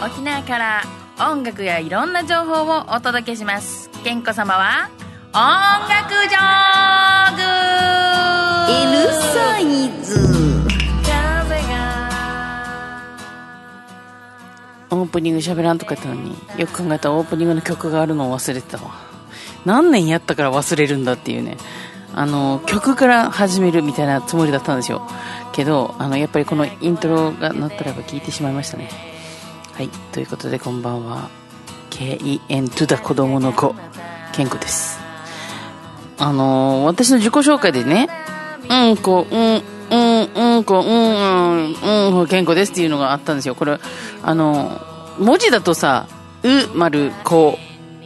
沖縄から音楽やいろんな情報をお届けします。健子様は音楽ジョーグ L サイズ。オープニング喋らんとか言ったのに、よく考えたらオープニングの曲があるのを忘れてたわ。何年やったから忘れるんだっていうね、曲から始めるみたいなつもりだったんですよ。けどやっぱりこのイントロが鳴ったらば聞いてしまいましたね。はい、ということでこんばんは。 KEN to the 子供の子、健子です。私の自己紹介でね、健子ですっていうのがあったんですよ。これ文字だとさ、う丸こ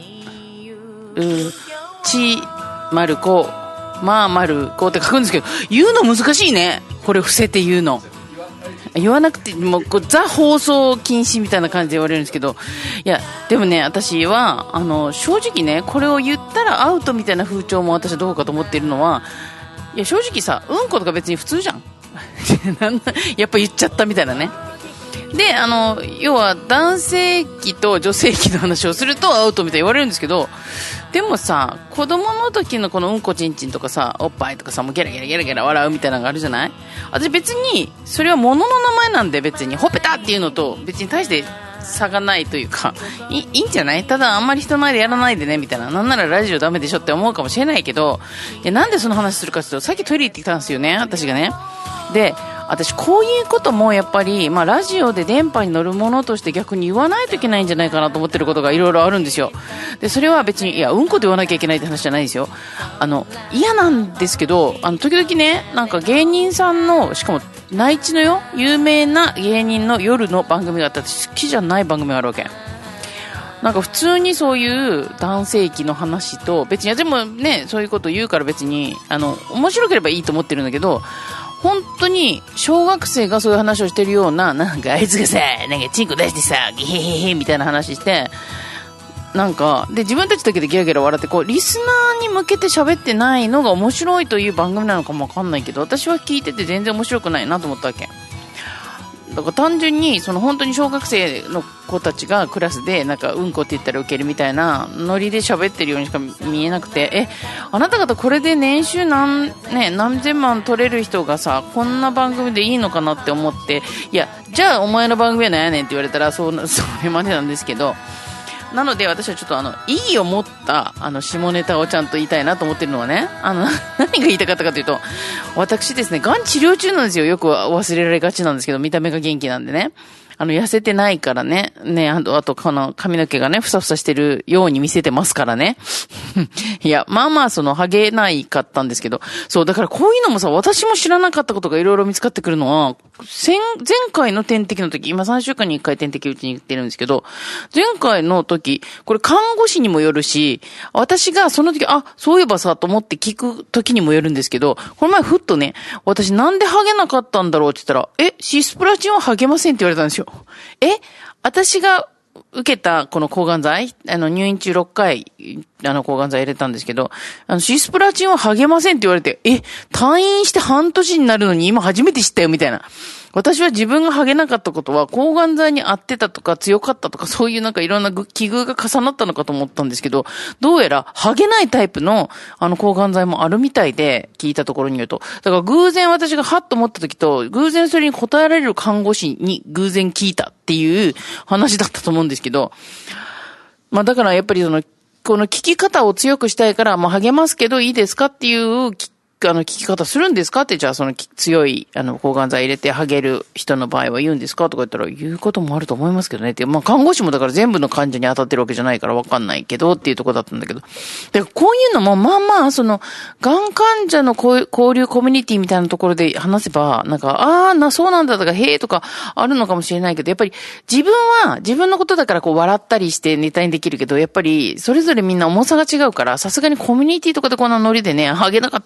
ち丸こまあ丸こって書くんですけど、言うの難しいね。これ伏せて言うの、言わなくてもうザ放送禁止みたいな感じで言われるんですけど、いやでもね、私は正直ね、これを言ったらアウトみたいな風潮も私はどうかと思っているのは、いや正直さ、うんことか別に普通じゃんやっぱ言っちゃったみたいなね。で要は男性器と女性器の話をするとアウトみたいに言われるんですけど、でもさ、子供の時のこのうんこちんちんとかさ、おっぱいとかさ、もうゲラゲラゲラゲラ笑うみたいなのがあるじゃない。私別にそれは物の名前なんで、別にほっぺたっていうのと別に大して差がないというか、いいんじゃない。ただあんまり人前でやらないでねみたいな、なんならラジオダメでしょって思うかもしれないけど、いやなんでその話するかっていうと、さっきトイレ行ってきたんですよね、私がね。で私こういうこともやっぱり、ラジオで電波に乗るものとして逆に言わないといけないんじゃないかなと思ってることがいろいろあるんですよ。でそれは別に、いやうんこで言わなきゃいけないって話じゃないですよ。嫌なんですけど、時々ね、なんか芸人さんの、しかも内地のよ、有名な芸人の夜の番組があって、私好きじゃない番組があるわけ。なんか普通にそういう男性器の話と、別にでもね、そういうこと言うから別に面白ければいいと思ってるんだけど、本当に小学生がそういう話をしてるような、なんかあいつがさ、なんかチンコ出してさ、ゲヘヘヘみたいな話して、なんかで自分たちだけでギャギャラ笑って、こうリスナーに向けて喋ってないのが面白いという番組なのかもわかんないけど、私は聞いてて全然面白くないなと思ったわけだから、単純に本当に小学生の子たちがクラスでなんかうんこって言ったらウケるみたいなノリで喋ってるようにしか見えなくて、あなた方これで年収何千万取れる人がさ、こんな番組でいいのかなって思って、いやじゃあお前の番組は何やねんって言われたらそれまでなんですけど、なので私はちょっと意義を持った下ネタをちゃんと言いたいなと思ってるのはね、何が言いたかったかというと、私ですね、がん治療中なんですよ。よく忘れられがちなんですけど、見た目が元気なんでね、痩せてないからね、あとこの髪の毛がねふさふさしてるように見せてますからねいやハゲないかったんですけど、そうだからこういうのもさ、私も知らなかったことがいろいろ見つかってくるのは、前回の点滴の時、今3週間に1回点滴打ちに行ってるんですけど、前回の時これ看護師にもよるし、私がその時そういえばさと思って聞く時にもよるんですけど、この前ふっとね、私なんでハゲなかったんだろうって言ったら、シスプラチンはハゲませんって言われたんですよ。私が受けたこの抗がん剤、入院中6回、抗がん剤入れたんですけど、シスプラチンはハゲませんって言われて、退院して半年になるのに今初めて知ったよみたいな。私は自分がハゲなかったことは抗がん剤に合ってたとか強かったとか、そういうなんかいろんな奇遇が重なったのかと思ったんですけど、どうやらハゲないタイプの抗がん剤もあるみたいで、聞いたところに言うと。だから偶然私がハッと思った時と、偶然それに答えられる看護師に偶然聞いたっていう話だったと思うんですけど、だからやっぱりこの聞き方を強くしたいから、ハゲますけどいいですかっていう聞き方するんですかって、じゃあ強い抗がん剤入れてハゲる人の場合は言うんですかとか言ったら、言うこともあると思いますけどねって、看護師もだから全部の患者に当たってるわけじゃないからわかんないけどっていうところだったんだけど、でこういうのもがん患者の交流コミュニティみたいなところで話せば、なんかそうなんだとかへーとかあるのかもしれないけど、やっぱり自分は自分のことだからこう笑ったりしてネタにできるけど、やっぱりそれぞれみんな重さが違うから、さすがにコミュニティとかでこんなノリでね、ハゲなかったとか言ったら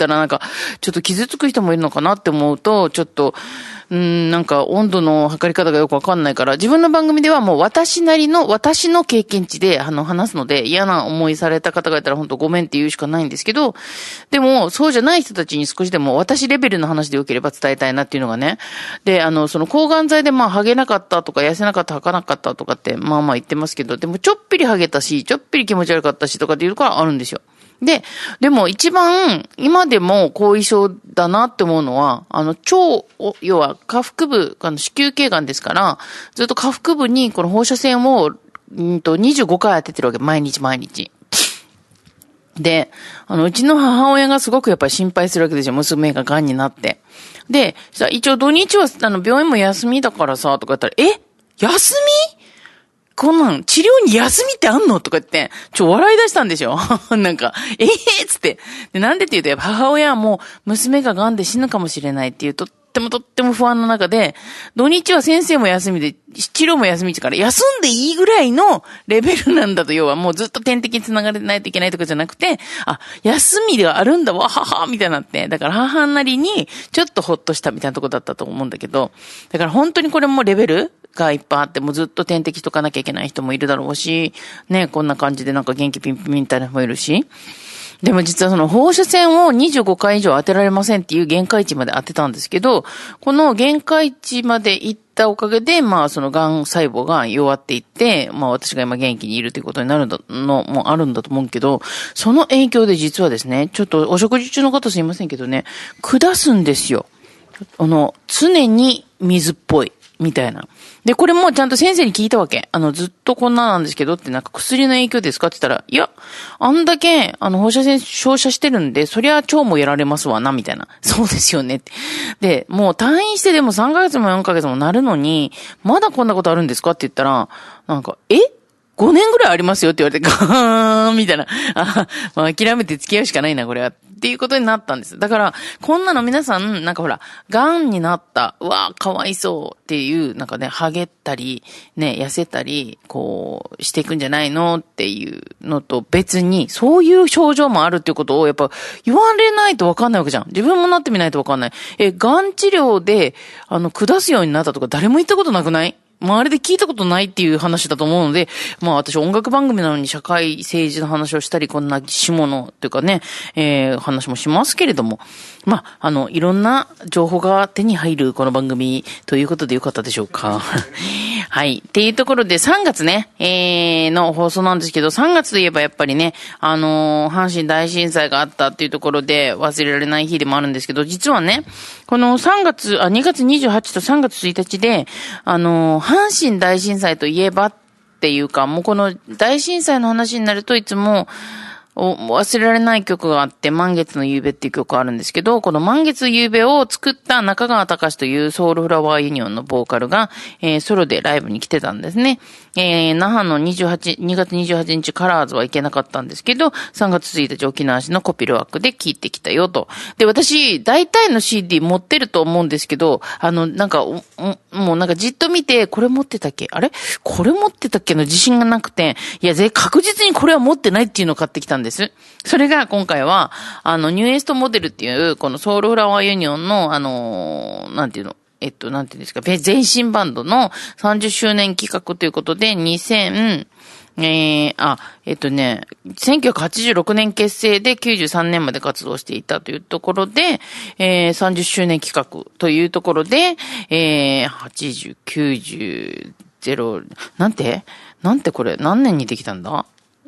たらなんか、ちょっと傷つく人もいるのかなって思うと、ちょっと、なんか温度の測り方がよくわかんないから、自分の番組ではもう私なりの、私の経験値で話すので、嫌な思いされた方がいたら本当ごめんって言うしかないんですけど、でも、そうじゃない人たちに少しでも私レベルの話でよければ伝えたいなっていうのがね。で、その抗がん剤で剥げなかったとか、痩せなかった、吐かなかったとかって、まあまあ言ってますけど、でもちょっぴり剥げたし、ちょっぴり気持ち悪かったしとかっていうところはあるんですよ。でも一番今でも後遺症だなって思うのは、要は下腹部、子宮頸がんですから、ずっと下腹部にこの放射線を、25回当ててるわけ、毎日。で、うちの母親がすごくやっぱり心配するわけですよ、娘が癌になって。で、一応土日は、病院も休みだからさ、とか言ったら、休みこんなん、治療に休みってあんのとか言って、笑い出したんですよ。なんか、つって。で、なんでって言うと、やっぱ母親はもう、娘が癌で死ぬかもしれないっていう、とっても不安の中で、土日は先生も休みで、治療も休みだから、休んでいいぐらいのレベルなんだと、要はもうずっと点滴に繋がれないといけないとかじゃなくて、休みではあるんだわ、はは、みたいになって。だから母なりに、ちょっとほっとしたみたいなとこだったと思うんだけど、だから本当にこれもレベルがいっぱいあって、もうずっと点滴しとかなきゃいけない人もいるだろうし、ね、こんな感じでなんか元気ピンピンみたいな人もいるし。でも実はその放射線を25回以上当てられませんっていう限界値まで当てたんですけど、この限界値まで行ったおかげで、その癌細胞が弱っていって、私が今元気にいるということになるのもあるんだと思うけど、その影響で実はですね、ちょっとお食事中の方すいませんけどね、下すんですよ。常に水っぽい。みたいな。で、これもちゃんと先生に聞いたわけ。ずっとこんななんですけどってなんか薬の影響ですかって言ったら、いや、あんだけ、放射線照射してるんで、そりゃ腸もやられますわな、みたいな。そうですよねって。で、もう退院してでも3ヶ月も4ヶ月もなるのに、まだこんなことあるんですかって言ったら、なんか、5年ぐらいありますよって言われて、ガーンみたいな。諦めて付き合うしかないな、これは。っていうことになったんです。だから、こんなの皆さん、なんかほら、癌になった、うわー、かわいそうっていう、なんかね、ハゲったり、ね、痩せたり、していくんじゃないのっていうのと別に、そういう症状もあるっていうことを、やっぱ、言われないとわかんないわけじゃん。自分もなってみないとわかんない。癌治療で、下すようになったとか、誰も言ったことなくない？周りで聞いたことないっていう話だと思うので、私音楽番組なのに社会政治の話をしたり、こんな下のというかね、話もしますけれども、いろんな情報が手に入るこの番組ということでよかったでしょうか。はい。っていうところで3月ね、の放送なんですけど、3月といえばやっぱりね、阪神大震災があったっていうところで忘れられない日でもあるんですけど、実はね、この2月28と3月1日で、阪神大震災といえばっていうか、もうこの大震災の話になるといつも、忘れられない曲があって、満月の夕べっていう曲があるんですけど、この満月夕べを作った中川隆というソウルフラワーユニオンのボーカルが、ソロでライブに来てたんですね。那覇の2月28日カラーズは行けなかったんですけど、3月1日沖縄市のコピルワークで聴いてきたよと。で、私、大体の CD 持ってると思うんですけど、なんか、もうなんかじっと見て、これ持ってたっけ？あれこれ持ってたっけの自信がなくて、いや、確実にこれは持ってないっていうのを買ってきたんです。それが今回は、ニューエストモデルっていう、このソウルフラワーユニオンの、なんていうんですか、前身バンドの30周年企画ということで、1986年結成で93年まで活動していたというところで、30周年企画というところで、80、90、0、なんてこれ、何年にできたんだ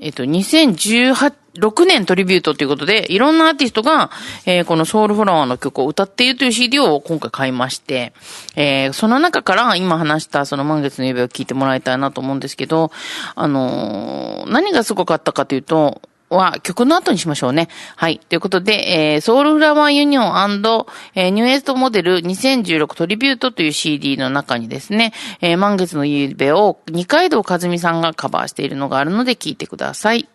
2016年トリビュートということで、いろんなアーティストが、このソウルフラワーの曲を歌っているという CD を今回買いまして、その中から今話したその満月の指を聞いてもらいたいなと思うんですけど、何がすごかったかというと、曲の後にしましょうね。はい。ということで、ソウルフラワーユニオン&ニューエストモデル2016トリビュートという CD の中にですね、満月の夕べを二階堂和美さんがカバーしているのがあるので聞いてください。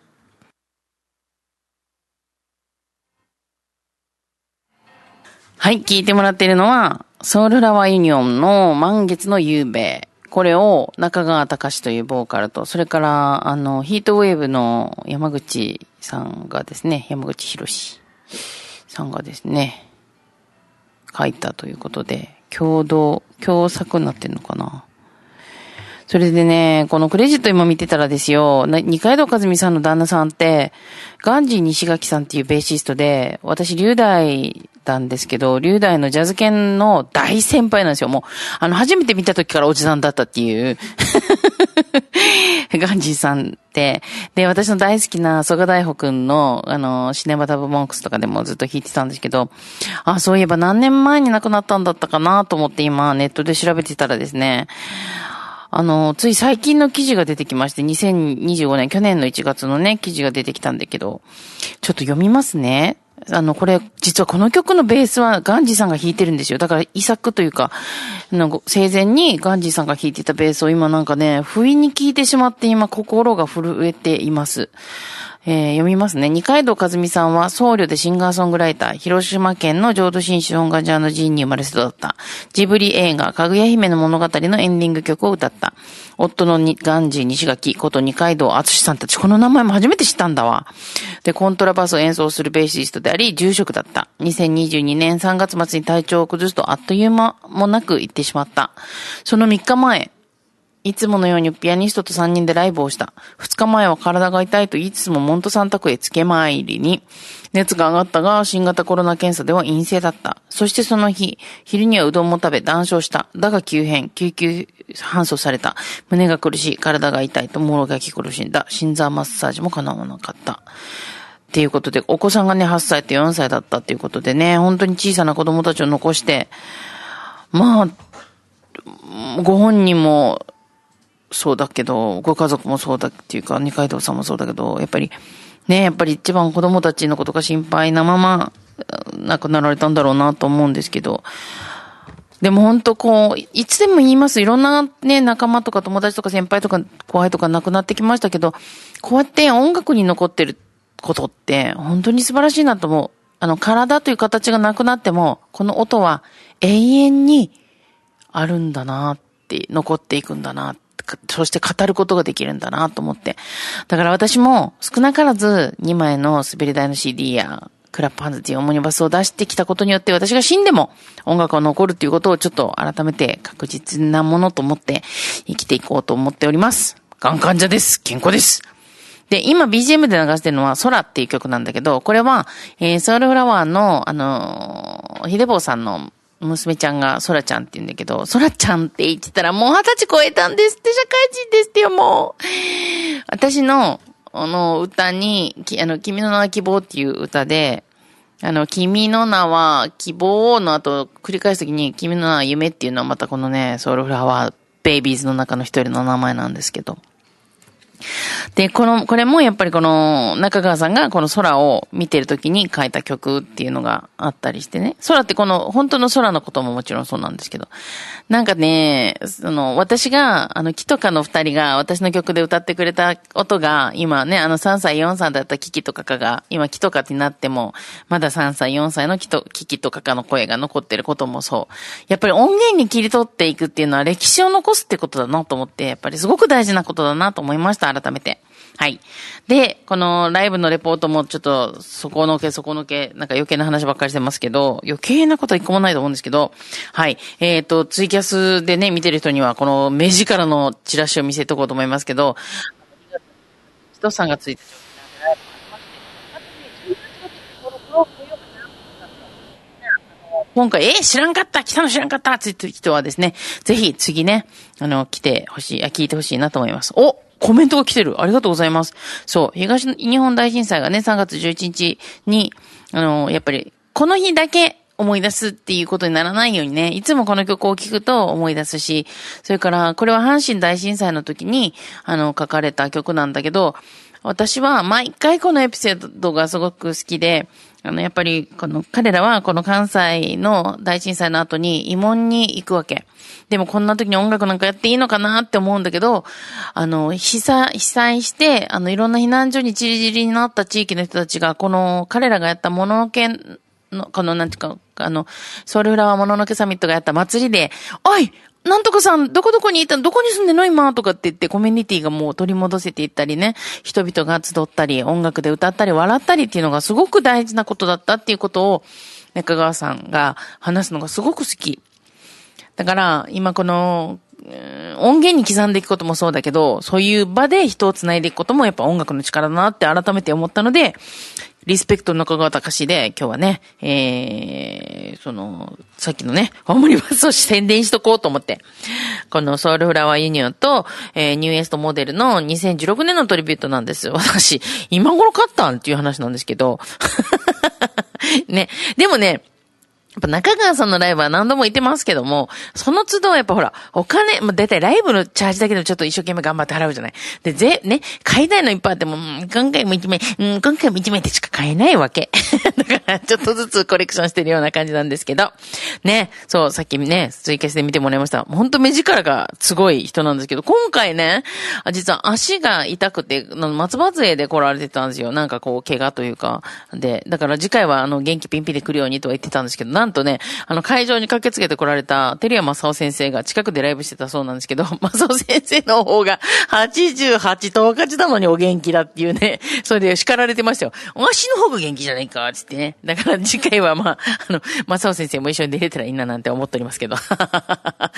はい。聞いてもらっているのは、ソウルフラワーユニオンの満月の夕べ。これを中川隆というボーカルと、それから、ヒートウェーブの山口さんがですね、山口博さんがですね、書いたということで、共作になってんのかな。それでね、このクレジット今見てたらですよ、二階堂和美さんの旦那さんって、ガンジー西垣さんっていうベーシストで、私、龍大なんですけど、龍大のジャズ犬の大先輩なんですよ。もう、初めて見た時からおじさんだったっていう。ガンジーさんって。で、私の大好きな曽我大穂くんの、シネマタブモンクスとかでもずっと弾いてたんですけど、そういえば何年前に亡くなったんだったかなと思って今、ネットで調べてたらですね、つい最近の記事が出てきまして、2025年、去年の1月のね、記事が出てきたんだけど、ちょっと読みますね。これ、実はこの曲のベースはガンジーさんが弾いてるんですよ。だから遺作というか、生前にガンジーさんが弾いてたベースを今なんかね、不意に聴いてしまって今心が震えています。読みますね。二階堂和美さんは僧侶でシンガーソングライター、広島県の浄土真宗音楽ジャーの寺院に生まれ育った。ジブリ映画、かぐや姫の物語のエンディング曲を歌った。夫のガンジー西垣こと二階堂敦さんたち、この名前も初めて知ったんだわ。で、コントラバスを演奏するベーシストであり、住職だった。2022年3月末に体調を崩すとあっという間もなく行ってしまった。その3日前、いつものようにピアニストと3人でライブをした。2日前は体が痛いと言いつつもモントさん宅へ付け参りに、熱が上がったが新型コロナ検査では陰性だった。そしてその日、昼にはうどんも食べ断症した。だが急変、救急搬送された。胸が苦しい、体が痛いともろがき苦しんだ。心臓マッサージも叶わなかった。っていうことで、お子さんがね、8歳と4歳だったっていうことでね、本当に小さな子供たちを残して、まあ、ご本人も、そうだけど、ご家族もそうだっていうか、二階堂さんもそうだけど、やっぱり一番子供たちのことが心配なまま、亡くなられたんだろうなと思うんですけど、でも本当いつでも言います。いろんなね、仲間とか友達とか先輩とか後輩とか亡くなってきましたけど、こうやって音楽に残ってることって、本当に素晴らしいなと思う。体という形がなくなっても、この音は永遠にあるんだなって、残っていくんだなって。そして語ることができるんだなと思って。だから私も少なからず2枚の滑り台の CD やクラップハンズっていうオモニバスを出してきたことによって私が死んでも音楽が残るということをちょっと改めて確実なものと思って生きていこうと思っております。がん患者です。健康です。で、今 BGM で流してるのは空っていう曲なんだけど、これは、ソウルフラワーのひでぼうさんの娘ちゃんが、ソラちゃんって言うんだけど、ソラちゃんって言ってたらもう20歳超えたんですって、社会人ですってよ、もう。私の、歌に、君の名は希望っていう歌で、君の名は希望の後、繰り返すときに、君の名は夢っていうのはまたこのね、ソウルフラワーベイビーズの中の一人の名前なんですけど。で、これもやっぱりこの中川さんがこの空を見てるときに書いた曲っていうのがあったりしてね。空ってこの本当の空のことももちろんそうなんですけど。なんかね、私が、木とかの二人が私の曲で歌ってくれた音が今ね、3歳4歳だったキキとかが今木とかになっても、まだ3歳4歳のキキとかの声が残ってることもそう。やっぱり音源に切り取っていくっていうのは歴史を残すってことだなと思って、やっぱりすごく大事なことだなと思いました。改めて。はい。で、このライブのレポートもちょっと、そこのけ、なんか余計な話ばっかりしてますけど、余計なことは一個もないと思うんですけど、はい。ツイキャスでね、見てる人には、この目力のチラシを見せとこうと思いますけど、人さんがついて今回、知らんかった来たの知らんかったついてる人はですね、ぜひ次ね、来てほしい、聞いてほしいなと思います。コメントが来てる。ありがとうございます。そう、東日本大震災がね、3月11日に、やっぱり、この日だけ思い出すっていうことにならないようにね、いつもこの曲を聴くと思い出すし、それから、これは阪神大震災の時に、書かれた曲なんだけど、私は毎回このエピソードがすごく好きで、やっぱり、彼らはこの関西の大震災の後に慰問に行くわけ。でもこんな時に音楽なんかやっていいのかなって思うんだけど、被災して、いろんな避難所に散り散りになった地域の人たちが、彼らがやったもののけの、なんていうか、ソウルフラワーもののけサミットがやった祭りで、おいなんとかさん、どこどこにいたの、どこに住んでんの今とかって言って、コミュニティがもう取り戻せていったりね、人々が集ったり、音楽で歌ったり、笑ったりっていうのがすごく大事なことだったっていうことを、中川さんが話すのがすごく好き。だから、今この、音源に刻んでいくこともそうだけど、そういう場で人を繋いでいくこともやっぱ音楽の力だなって改めて思ったので、リスペクトの中川隆で今日はね、さっきのね、オムニバスを宣伝しとこうと思って、このソウルフラワーユニオンと、ニューエストモデルの2016年のトリビュートなんです。私、今頃買ったんっていう話なんですけど、ね、でもね、やっぱ中川さんのライブは何度も行ってますけども、その都度やっぱほら、お金、だいたいライブのチャージだけでもちょっと一生懸命頑張って払うじゃない。で、ね、買いたいのいっぱいあっても、今回も1名、今回も1名ってしか買えないわけ。だから、ちょっとずつコレクションしてるような感じなんですけど、ね、そう、さっきね、ツイキャスで見てもらいました。ほんと目力がすごい人なんですけど、今回ね、実は足が痛くて、松葉杖で来られてたんですよ。なんかこう、怪我というか。で、だから次回は元気ピンピンで来るようにとは言ってたんですけど、なんとね、会場に駆けつけて来られた、照屋正夫先生が近くでライブしてたそうなんですけど、正夫先生の方が88、10日なのにお元気だっていうね、それで叱られてましたよ。足の方が元気じゃないか、つってね。だから次回は正夫先生も一緒に出れたらいいななんて思っておりますけど。はい、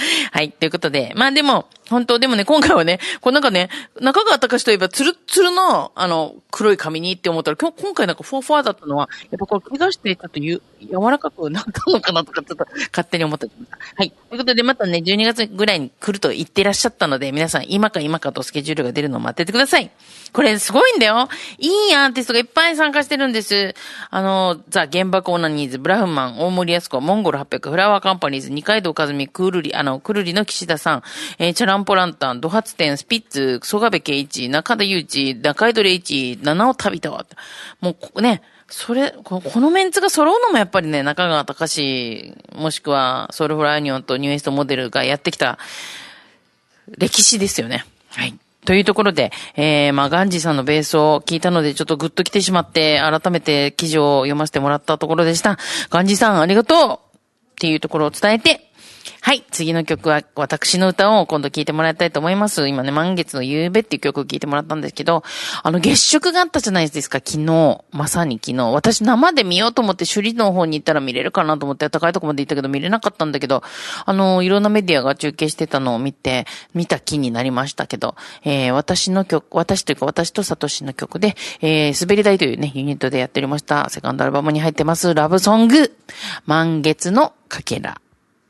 ということで、でもね、今回はね、なんかね、中川隆といえばツルッツルの、黒い髪にって思ったら、今回なんかフォーフォーだったのは、やっぱこれ怪我してちょっと柔らかくなったのかなとか、ちょっと勝手に思ってました。はい。ということで、またね、12月ぐらいに来ると言ってらっしゃったので、皆さん今かとスケジュールが出るのを待っててください。これすごいんだよ。いいアーティストがいっぱい参加してるんです。ザ・原爆オナニーズ、ブラフマン、大森康子、モンゴル800、フラワーカンパニーズ、二階堂和美、くるりの岸田さん、チャランポランタン、ドハツテン、スピッツ、曽我部圭一、中田祐一、中井戸礼一、七尾旅と。もうね、このメンツが揃うのもやっぱりね、中川隆もしくはソウルフラワーユニオンとニューエストモデルがやってきた歴史ですよね。はい。というところで、ガンジーさんのベースを聞いたので、ちょっとグッと来てしまって、改めて記事を読ませてもらったところでした。ガンジーさんありがとうっていうところを伝えて、はい。次の曲は私の歌を今度聴いてもらいたいと思います。今ね、満月の夕べっていう曲を聴いてもらったんですけど、月食があったじゃないですか、昨日。まさに昨日。私生で見ようと思って首里の方に行ったら見れるかなと思って高いとこまで行ったけど見れなかったんだけど、いろんなメディアが中継してたのを見た気になりましたけど、私とサトシの曲で、滑り台というね、ユニットでやっておりました、セカンドアルバムに入ってます、ラブソング、満月のかけら。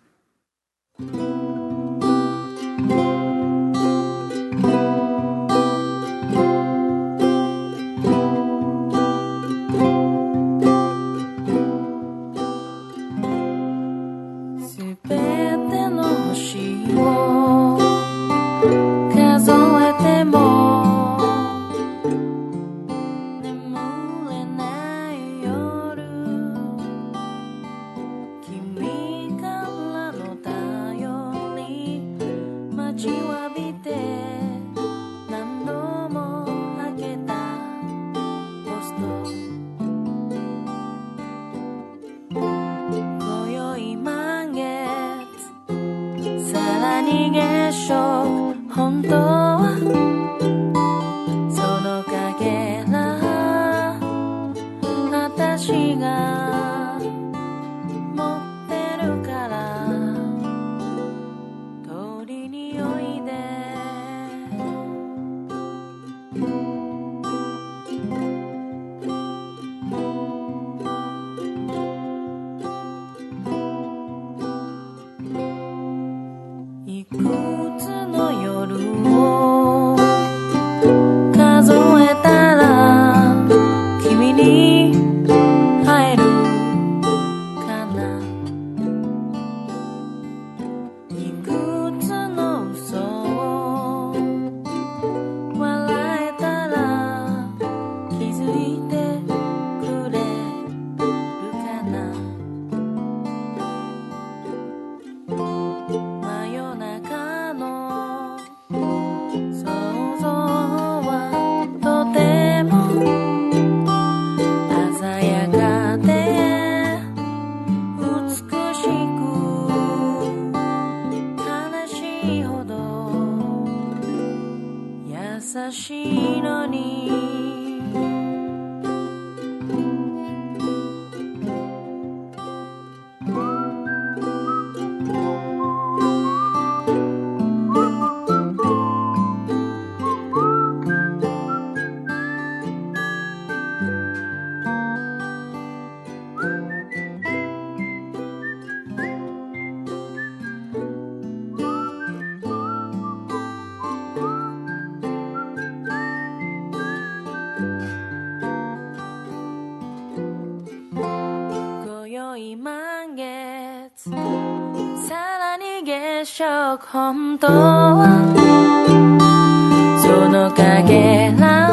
本当はそのかけら私が持ってるから取りにおいでいくつの夜をしいのに満月さらに月食本当はそのかけら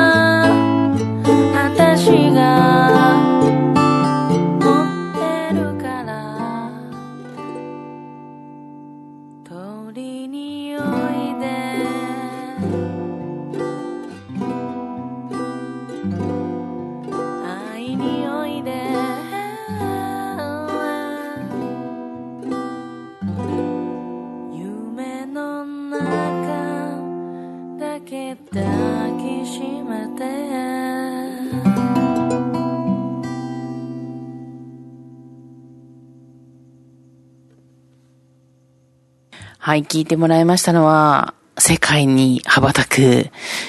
私が持ってるから取りにおいで会いにおいで抱きしめてはい、聞いてもらいましたのは、世界に羽ばたく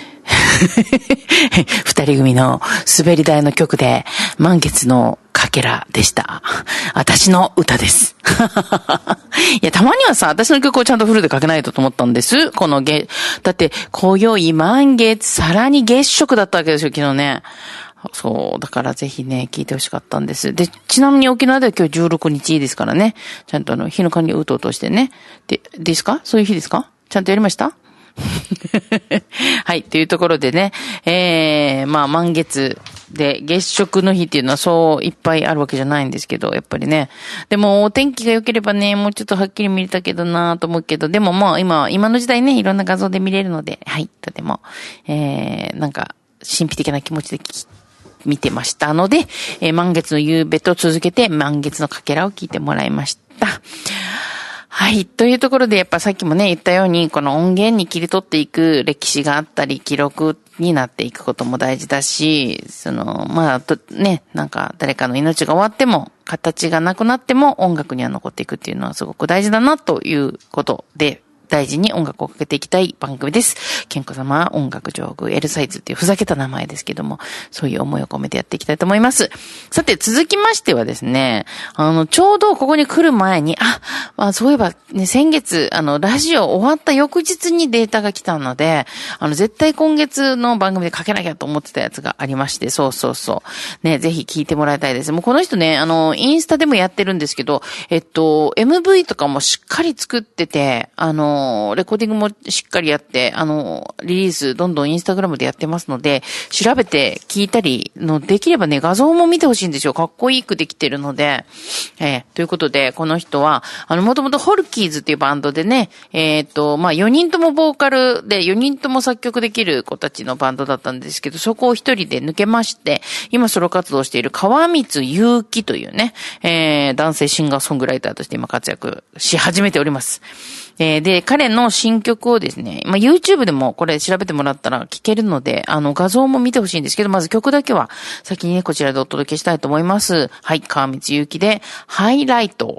二人組の滑り台の曲で、満月のかけらでした。私の歌です。いや、たまにはさ、私の曲をちゃんとフルで書けないとと思ったんです。だって、今宵満月、さらに月食だったわけですよ、昨日ね。そう、だからぜひね、聞いてほしかったんです。で、ちなみに沖縄では今日16日ですからね。ちゃんと日の間にうとうとしてね。ですか？そういう日ですか？ちゃんとやりました？はい、というところでね、満月で月食の日っていうのはそういっぱいあるわけじゃないんですけど、やっぱりね。でもお天気が良ければね、もうちょっとはっきり見れたけどなと思うけど、でももう今の時代ね、いろんな画像で見れるので、はい、とても、なんか、神秘的な気持ちで見てましたので、満月の夕べと続けて満月のかけらを聞いてもらいました。はい。というところで、やっぱさっきもね、言ったように、この音源に切り取っていく歴史があったり、記録になっていくことも大事だし、なんか誰かの命が終わっても、形がなくなっても音楽には残っていくっていうのはすごく大事だなということで、大事に音楽をかけていきたい番組です。健康様音楽上宮 L サイズっていうふざけた名前ですけども、そういう思いを込めてやっていきたいと思います。さて続きましてはですね、ちょうどここに来る前に、そういえばね、先月、ラジオ終わった翌日にデータが来たので、絶対今月の番組でかけなきゃと思ってたやつがありまして、そう。ね、ぜひ聞いてもらいたいです。もうこの人ね、インスタでもやってるんですけど、MV とかもしっかり作ってて、レコーディングもしっかりやって、リリースどんどんインスタグラムでやってますので、調べて聞いたりできればね、画像も見てほしいんですよ。かっこいいくできてるので。ということで、この人は、もともとホルキーズっていうバンドでね、4人ともボーカルで、4人とも作曲できる子たちのバンドだったんですけど、そこを一人で抜けまして、今ソロ活動している川光祐希というね、男性シンガーソングライターとして今活躍し始めております。で、彼の新曲をですね、YouTube でもこれ調べてもらったら聞けるので、画像も見てほしいんですけど、まず曲だけは先にね、こちらでお届けしたいと思います。はい、川光祐希で、ハイライト。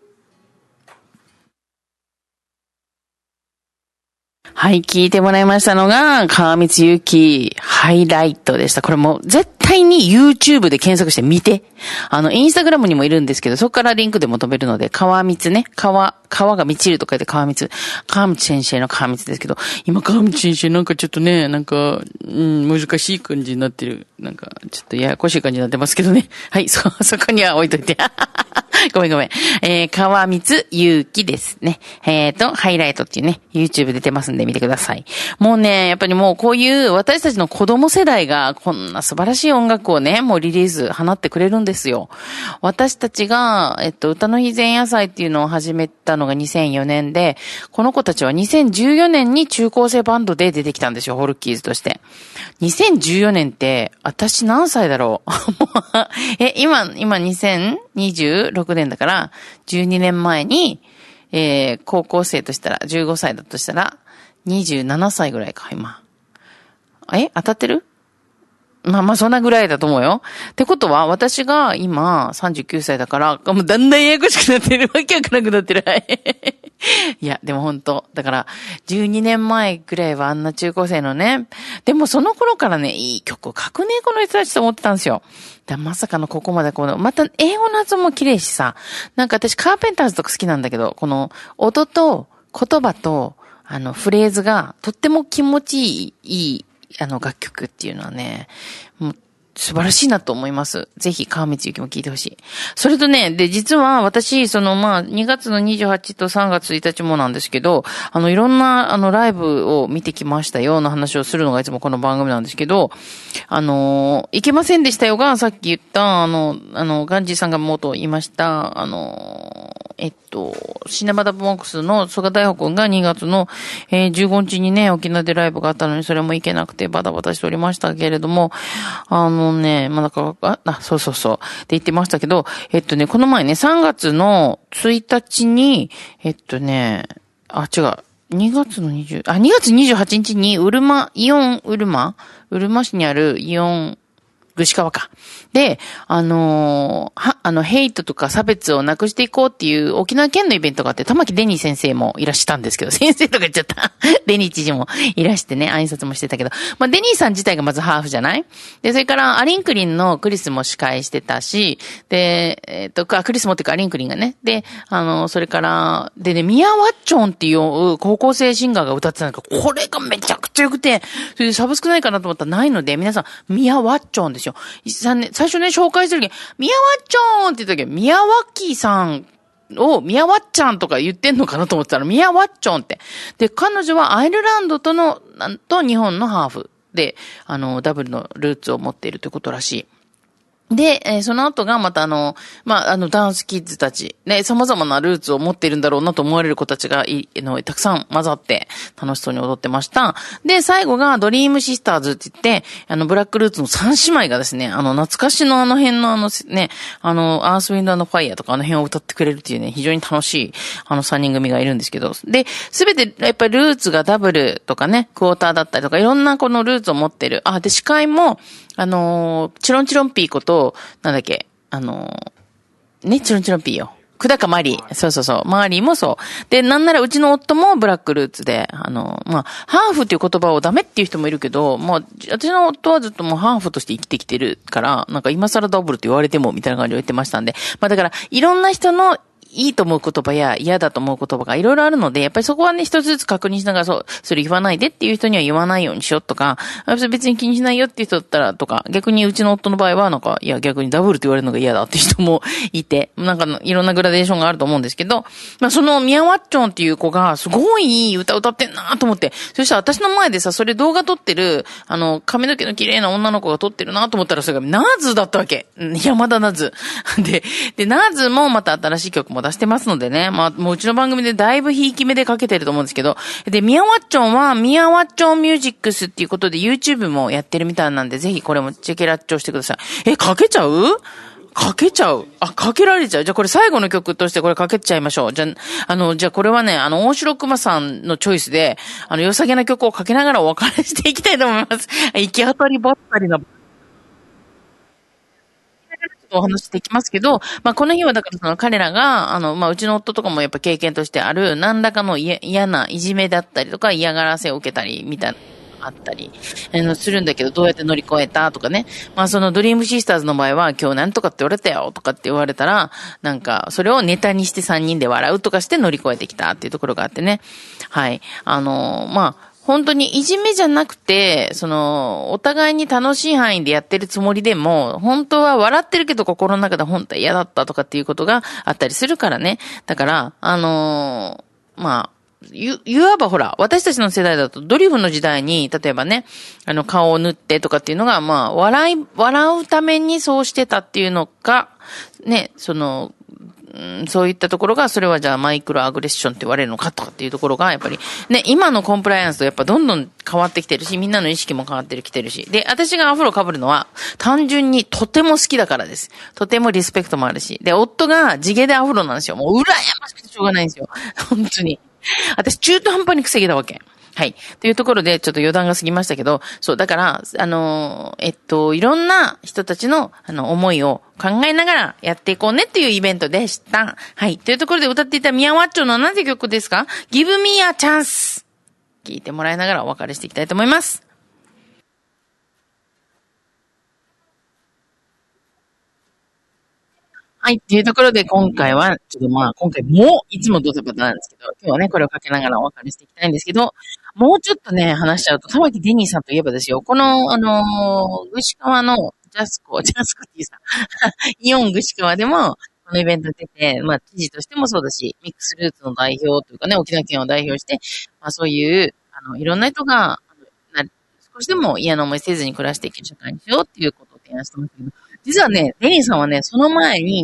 はい、聞いてもらいましたのが、川光祐希、ハイライトでした。これも絶対に YouTube で検索して見て。インスタグラムにもいるんですけど、そこからリンクでも飛べるので、川光ね、川が満ちると書いて川光先生の川光ですけど、今川光先生なんかちょっとね、難しい感じになってる。なんか、ちょっとややこしい感じになってますけどね。はい、そこには置いといて。ごめん。川光祐希ですね。ハイライトっていうね、YouTube 出てますんで見てください。もうね、やっぱりもうこういう私たちの子供世代がこんな素晴らしい音楽をね、もうリリース放ってくれるんですよ。私たちが、歌の日前夜祭っていうのを始めたのが2004年で、この子たちは2014年に中高生バンドで出てきたんですよ、ホルキーズとして。2014年って、私何歳だろう今2026年だから、12年前に、高校生としたら、15歳だとしたら、27歳ぐらいか、今。 当たってる？まあまあそんなぐらいだと思うよ。ってことは、私が今39歳だから、もうだんだんややこしくなってる。わけわからなくなってる。はい。いや、でも本当だから、12年前ぐらいはあんな中高生のね、でもその頃からね、いい曲を書くね、この人たちと思ってたんですよ。まさかのここまでまた英語の発音も綺麗しさ、なんか私カーペンターズとか好きなんだけど、この音と言葉と、フレーズがとっても気持ちいい、楽曲っていうのはね、もう素晴らしいなと思います。ぜひ、川光雪も聞いてほしい。それとね、で、実は私、2月の28と3月1日もなんですけど、いろんな、ライブを見てきましたよ、の話をするのがいつもこの番組なんですけど、行けませんでしたよが、さっき言った、ガンジーさんが元言いました、シネマダボックスの曽我大穂くんが2月の、15日にね、沖縄でライブがあったのに、それも行けなくてバタバタしておりましたけれども、そうそうそう。って言ってましたけど、この前ね、3月の1日に、違う。2月28日に、うるま市にあるイオン、串川か。で、ヘイトとか差別をなくしていこうっていう沖縄県のイベントがあって、玉木デニー先生もいらしたんですけど、先生とか言っちゃった。デニー知事もいらしてね、挨拶もしてたけど、まあ、デニーさん自体がまずハーフじゃない？で、それから、アリンクリンのクリスも司会してたし、で、クリスもっていうかアリンクリンがね、で、それから、でね、ミヤワッチョンっていう高校生シンガーが歌ってたんだけど、これがめちゃくちゃ良くて、それでサブスクないかなと思ったらないので、皆さん、ミヤワッチョンですよ。最初ね、紹介するとき、ミヤワッチョンって言った時、ミヤワッキーさんをミヤワッチャンとか言ってんのかなと思ってたら、ミヤワッチョンって。で、彼女はアイルランドと日本のハーフで、ダブルのルーツを持っているということらしい。で、その後がまたダンスキッズたち、ね、様々なルーツを持っているんだろうなと思われる子たちがたくさん混ざって楽しそうに踊ってました。で、最後がドリームシスターズって言って、ブラックルーツの三姉妹がですね、懐かしの辺のアースウィンド&ファイヤーとか辺を歌ってくれるっていうね、非常に楽しい、三人組がいるんですけど、で、すべてやっぱりルーツがダブルとかね、クォーターだったりとか、いろんなこのルーツを持ってる。で、司会も、チロンチロンピーこと、なんだっけ、チロンチロンピーよ。久高マリー。そうそうそう。マリーもそう。で、なんならうちの夫もブラックルーツで、ハーフっていう言葉をダメっていう人もいるけど、私の夫はずっともうハーフとして生きてきてるから、なんか今更ダブルって言われても、みたいな感じで言ってましたんで。だから、いろんな人のいいと思う言葉や嫌だと思う言葉がいろいろあるので、やっぱりそこはね、一つずつ確認しながら、それ言わないでっていう人には言わないようにしようとか、別に気にしないよっていう人だったらとか、逆にうちの夫の場合はなんか、いや逆にダブルって言われるのが嫌だっていう人もいて、なんかいろんなグラデーションがあると思うんですけど、そのミヤワッチョンっていう子がすごいいい歌歌ってんなと思って、そしたら私の前でさ、それ動画撮ってる、髪の毛の綺麗な女の子が撮ってるなと思ったら、それがナズだったわけ。山田ナズ。で、ナズもまた新しい曲も出してますのでね。もううちの番組でだいぶひいき目でかけてると思うんですけど。で、ミヤワッチョンは、ミヤワッチョンミュージックスっていうことで YouTube もやってるみたいなんで、ぜひこれもチェケラッチョしてください。かけちゃう？かけちゃう。かけられちゃう。じゃあこれ最後の曲としてこれかけちゃいましょう。じゃあこれはね、大城熊さんのチョイスで、良さげな曲をかけながらお別れしていきたいと思います。行き当たりばったりな。お話していきますけど、この日はだからその彼らが、うちの夫とかもやっぱ経験としてある、何らかの嫌ないじめだったりとか嫌がらせを受けたり、みたいな。あったり、するんだけど、どうやって乗り越えたとかね。そのドリームシスターズの場合は、今日なんとかって言われたよとかって言われたら、なんか、それをネタにして3人で笑うとかして乗り越えてきたっていうところがあってね。はい。本当にいじめじゃなくて、お互いに楽しい範囲でやってるつもりでも、本当は笑ってるけど心の中で本当は嫌だったとかっていうことがあったりするからね。だから、いわばほら、私たちの世代だとドリフの時代に、例えばね、顔を塗ってとかっていうのが、笑うためにそうしてたっていうのか、ね、そういったところが、それはじゃあマイクロアグレッションって言われるのかとかっていうところが、やっぱり、ね、今のコンプライアンスとやっぱどんどん変わってきてるし、みんなの意識も変わってきてるし。で、私がアフロ被るのは、単純にとても好きだからです。とてもリスペクトもあるし。で、夫が地毛でアフロなんですよ。もう羨ましくてしょうがないんですよ。本当に。私中途半端に癖毛だわけ。 はい。というところで、ちょっと余談が過ぎましたけど、そう、だから、いろんな人たちの、思いを考えながらやっていこうねっていうイベントでした。はい。というところで歌っていたミヤワッチョの何て曲ですか？ Give me a chance。聞いてもらいながらお別れしていきたいと思います。はい。というところで、今回は、ちょっと今回も、いつもドタバタなんですけど、今日はね、これをかけながらお別れしていきたいんですけど、もうちょっとね、話しちゃうと、玉木デニーさんといえばですよ、この、串川のジャスコっていうさ、イオン串川でも、このイベントに出て、知事としてもそうだし、ミックスルーツの代表というかね、沖縄県を代表して、そういう、いろんな人が、少しでも嫌な思いせずに暮らしていける社会にしようっていうことを提案してますけど、実はね、デニーさんはね、その前に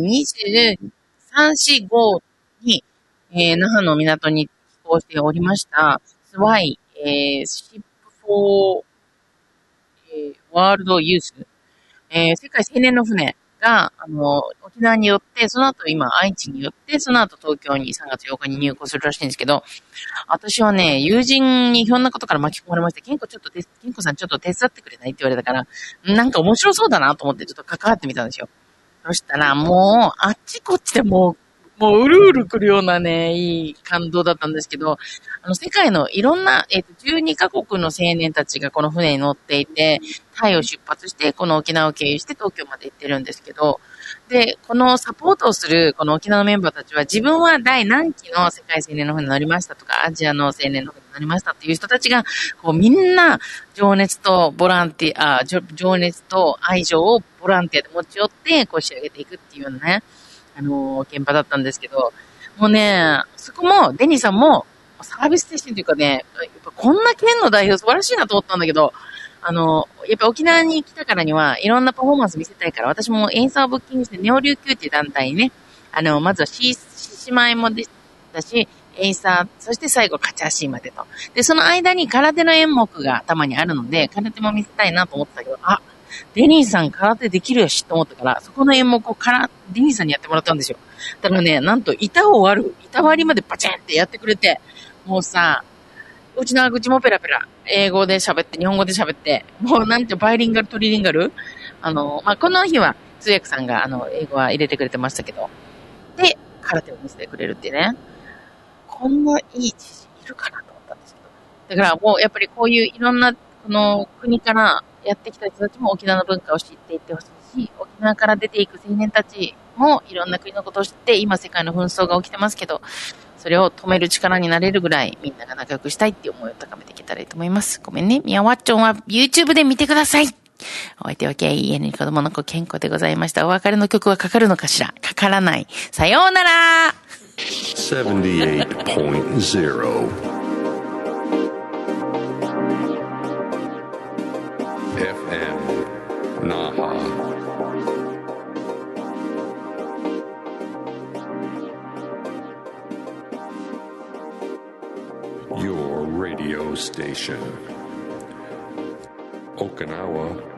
23、4、5に、那覇の港に寄港しておりました、スワイ、シップフォー、ワールドユース、世界青年の船が、沖縄によって、その後今愛知によって、その後東京に3月8日に入港するらしいんですけど、私はね、友人にひょんなことから巻き込まれまして、ケンコさんちょっと手伝ってくれないって言われたから、なんか面白そうだなと思ってちょっと関わってみたんですよ。そしたらもう、あっちこっちでもううるうる来るようなね、いい感動だったんですけど、世界のいろんな、12カ国の青年たちがこの船に乗っていて、タイを出発して、この沖縄を経由して東京まで行ってるんですけど、で、このサポートをする、この沖縄のメンバーたちは、自分は第何期の世界青年の船に乗りましたとか、アジアの青年の船に乗りましたっていう人たちが、こうみんな、情熱と情熱と愛情をボランティアで持ち寄って、こう仕上げていくっていうようなね、現場だったんですけど、もうね、そこも、デニーさんも、サービス精神というかね、やっぱこんな県の代表素晴らしいなと思ったんだけど、やっぱ沖縄に来たからには、いろんなパフォーマンス見せたいから、私もエイサーをブッキングして、ネオ琉球っていう団体にね、まずは獅子舞もでしたし、エイサー、そして最後、カチャーシーまでと。で、その間に空手の演目がたまにあるので、空手も見せたいなと思ってたけど、デニーさん空手できるよしと思ったから、そこの演目をデニーさんにやってもらったんですよ。だからね、なんと板割りまでパチンってやってくれて、もうさ、うちの口もペラペラ、英語で喋って、日本語で喋って、もうなんてバイリンガル、トリリンガルこの日は通訳さんが、英語は入れてくれてましたけど、で、空手を見せてくれるってね、こんないい知事いるかなと思ったんですけど。だからもうやっぱりこういういろんな、この国からやってきた人たちも沖縄の文化を知っていってほしいし、沖縄から出ていく青年たちもいろんな国のことを知って、今世界の紛争が起きてますけど、それを止める力になれるぐらいみんなが仲良くしたいっていう思いを高めていけたらいいと思います。ごめんね。ミヤワッチョンは YouTube で見てください。お相手は KEN に子供の子健康でございました。お別れの曲はかかるのかしら？かからない。さようなら。 78.0 FM Naha. Your radio station. Okinawa